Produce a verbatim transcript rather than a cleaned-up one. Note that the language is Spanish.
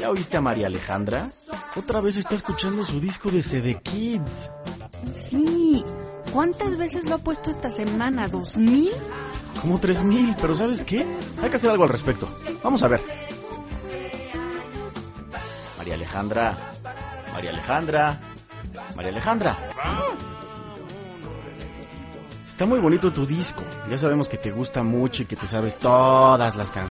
¿Ya oíste a María Alejandra? Otra vez está escuchando su disco de C D Kids. Sí. ¿Cuántas veces lo ha puesto esta semana? ¿Dos mil? Como tres mil, pero ¿sabes qué? Hay que hacer algo al respecto. Vamos a ver. María Alejandra. María Alejandra. María Alejandra. Está muy bonito tu disco. Ya sabemos que te gusta mucho y que te sabes todas las canciones.